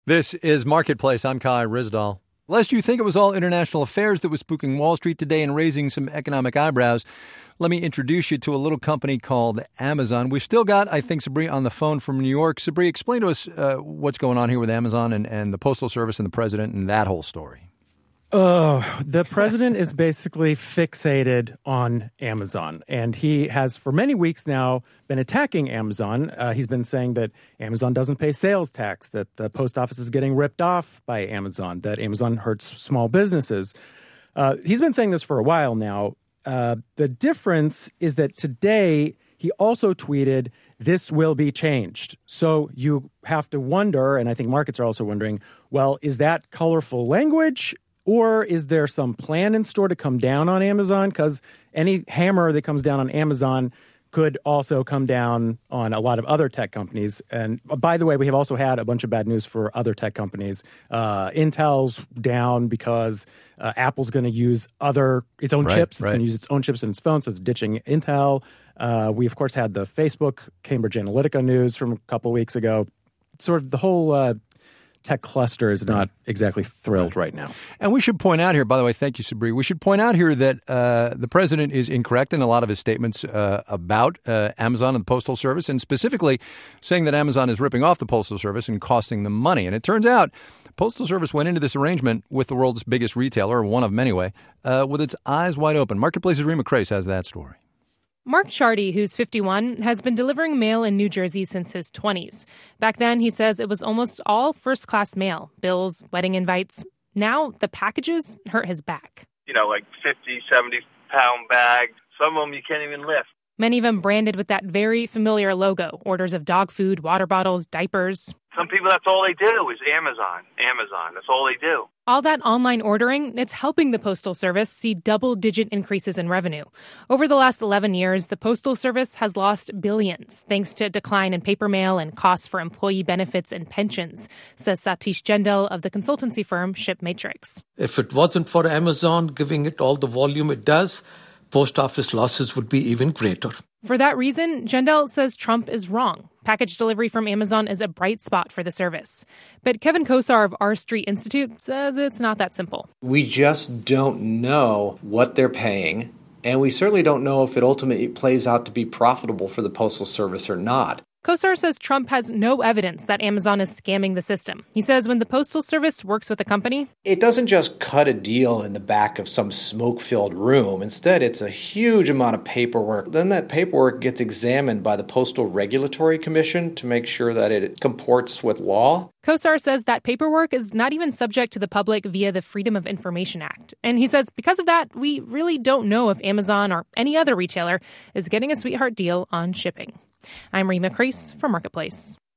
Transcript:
This is Marketplace. I'm Kai Ryssdal. Lest you think it was all international affairs that was spooking Wall Street today and raising some economic eyebrows, let me introduce you to a little company called Amazon. We've still got, I think, Sabri on the phone from New York. Sabri, explain to us what's going on here with Amazon and the Postal Service and the president and that whole story. The president is basically fixated on Amazon, and he has for many weeks now been attacking Amazon. He's been saying that Amazon doesn't pay sales tax, that the post office is getting ripped off by Amazon, that Amazon hurts small businesses. He's been saying this for a while now. The difference is that today he also tweeted, "This will be changed." So you have to wonder, and I think markets are also wondering, well, is that colorful language? Or is there some plan in store to come down on Amazon? Because any hammer that comes down on Amazon could also come down on a lot of other tech companies. And by the way, we have also had a bunch of bad news for other tech companies. Intel's down because Apple's going to use its own chips. It's going to use its own chips in its phone, so it's ditching Intel. We, of course, had the Facebook Cambridge Analytica news from a couple weeks ago. Sort of the whole tech cluster is not exactly thrilled right now. And we should point out here, by the way, thank you, Sabri. We should point out here that the president is incorrect in a lot of his statements about Amazon and the Postal Service, and specifically saying that Amazon is ripping off the Postal Service and costing them money. And it turns out the Postal Service went into this arrangement with the world's biggest retailer, or one of them anyway, with its eyes wide open. Marketplace's Rima Crace has that story. Mark Chardy, who's 51, has been delivering mail in New Jersey since his 20s. Back then, he says it was almost all first-class mail, bills, wedding invites. Now, the packages hurt his back. Like 50, 70-pound bags. Some of them you can't even lift. Many of them branded with that very familiar logo, orders of dog food, water bottles, diapers. Some people, that's all they do is Amazon. That's all they do. All that online ordering, it's helping the Postal Service see double-digit increases in revenue. Over the last 11 years, the Postal Service has lost billions thanks to a decline in paper mail and costs for employee benefits and pensions, says Satish Jindal of the consultancy firm ShipMatrix. If it wasn't for Amazon giving it all the volume it does, post office losses would be even greater. For that reason, Jindal says Trump is wrong. Package delivery from Amazon is a bright spot for the service. But Kevin Kosar of R Street Institute says it's not that simple. We just don't know what they're paying, and we certainly don't know if it ultimately plays out to be profitable for the Postal Service or not. Kosar says Trump has no evidence that Amazon is scamming the system. He says when the Postal Service works with a company, it doesn't just cut a deal in the back of some smoke-filled room. Instead, it's a huge amount of paperwork. Then that paperwork gets examined by the Postal Regulatory Commission to make sure that it comports with law. Kosar says that paperwork is not even subject to the public via the Freedom of Information Act. And he says because of that, we really don't know if Amazon or any other retailer is getting a sweetheart deal on shipping. I'm Rima Crace for Marketplace.